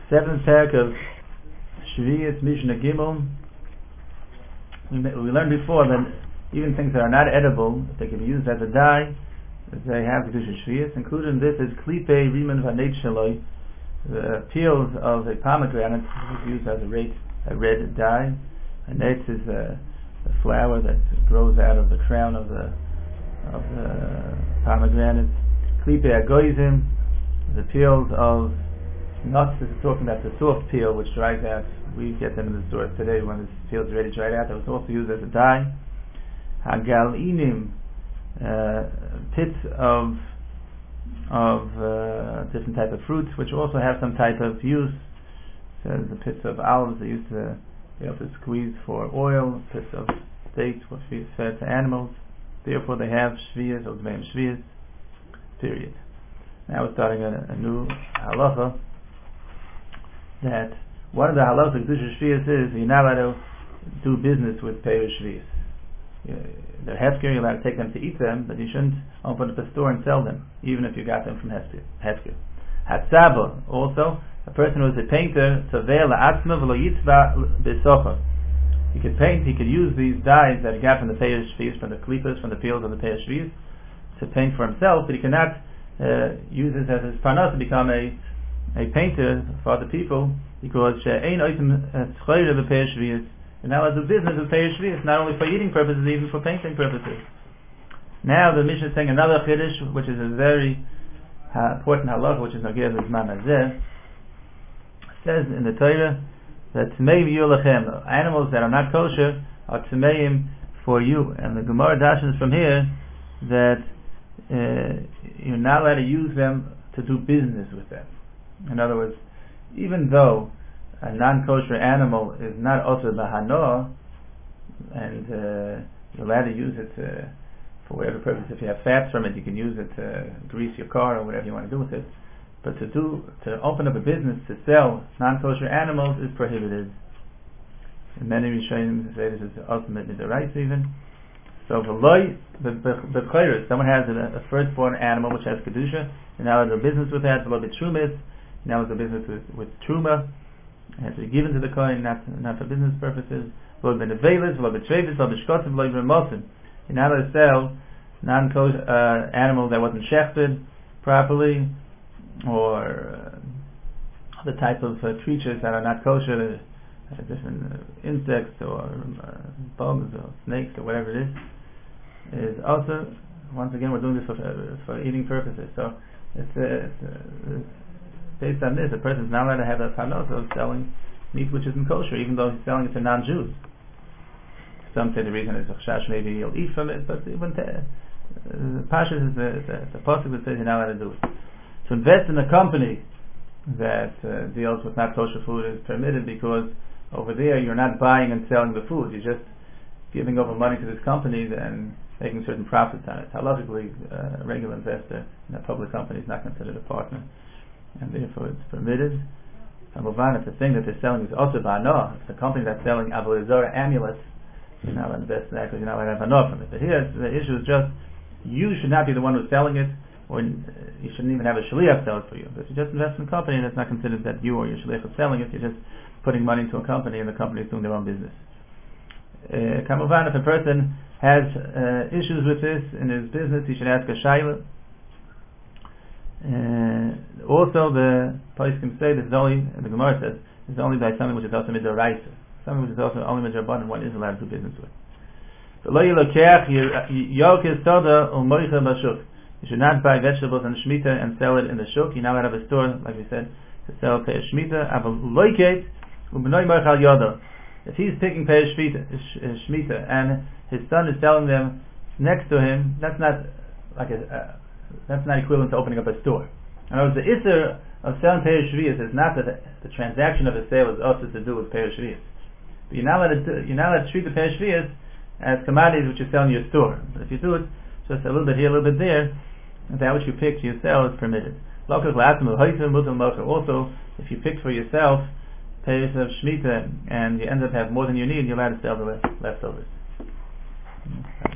Seventh parak of Shvius Mishnah Gimel. We learned before that even things that are not edible, if they can be used as a dye, they have Kedusha Shvius. Included in this is Klipe Riman Vanet Shaloi, the peels of a pomegranate is used as a red dye. A netz is a flower that grows out of the crown of the pomegranate. Klipe Agoizim, the peels of nuts. This is talking about the soft peel which dries out. We get them in the stores today when the peel is ready to dry out. That was also used as a dye. Hagalinim, pits of different type of fruits which also have some type of use. So the pits of olives they used to be able to squeeze for oil. Pits of dates which we fed to animals. Therefore they have shvius or dveim shvius. Period. Now we're starting a new halacha. That one of the halachas of Kedusha Shvius is you're not allowed to do business with Peirush Shvius. They're hefker, you're allowed to take them to eat them, but you shouldn't open up a store and sell them, even if you got them from hefker. Hatzaba, also, a person who is a painter, he could paint, he could use these dyes that he got from the Peirush Shvius, from the klipas, from the peels of the Peirush Shvius, to paint for himself, but he cannot use this as his parnas to become a painter for other people, because you're not allowed to do business with Peirush Shvius, not only for eating purposes, even for painting purposes. Now the Mishnah is saying another chiddush, which is a very important halacha, which is Nogeh B'Zman Hazeh. Says in the Torah that Tmeim Yulachem, animals that are not kosher are Tmeim for you. And the Gemara dashes from here that you're not allowed to use them to do business with them. In other words, even though a non-kosher animal is not also bahanoah, and you're allowed to use it for whatever purpose. If you have fats from it, you can use it to grease your car or whatever you want to do with it. But to open up a business to sell non-kosher animals is prohibited. And many Rishonim say this is the ultimate midaraisa even. So the chayris, someone has a firstborn animal which has kedusha, and now they do business with that. A little bit trumas. Now it's a business with truma. It has to be given to the kohen, not for business purposes. You're not allowed to sell non-kosher animal that wasn't shechted properly, or other type of creatures that are not kosher, different insects or bugs or snakes or whatever it is also, once again, we're doing this for eating purposes. So it's based on this, a person is not allowed to have a parnos of selling meat which isn't kosher, even though he's selling it to non-Jews. Some say the reason is chash, maybe he'll eat from it, but Pashas is the pasuk that says you're not allowed to do it. To invest in a company that deals with not kosher food is permitted, because over there you're not buying and selling the food, you're just giving over money to this company and making certain profits on it. Halachically, a regular investor in a public company is not considered a partner, and therefore it's permitted. If the thing that they're selling is also ba'anoah, if the company that's selling avodah zarah amulets, you're not allowed to invest in that because you're not allowed to have enough from it. But here the issue is just you should not be the one who's selling it, or you shouldn't even have a shliach sell it for you. But if you just invest in a company, and it's not considered that you or your shliach are selling it, you're just putting money into a company and the company is doing their own business. Kamuvan, if a person has issues with this in his business, he should ask a shayla. Also, the poskim say this is only, the Gemara says, this is only by something which is also midoraisa, something which is also only midorabanan one is allowed to do business with. So lo yilokech yokis soda u'moicha b'shuk. You should not buy vegetables and shmita and sell it in the shuk. You're not allowed to have a store, like we said, to sell pei shmita. Aval loiket u'bnoi moichal yodo. If he's picking pei shmita and his son is selling them next to him, that's not like that's not equivalent to opening up a store. In other words, the issur of selling pei shvius is not that the transaction of a sale is also to do with pei shvius. But you're not allowed to treat the pei shvius as commodities which you sell in your store. But if you do it just a little bit here, a little bit there, that which you pick to yourself is permitted. Also, if you pick for yourself peiros of shmita and you end up having more than you need, you're allowed to sell the leftovers.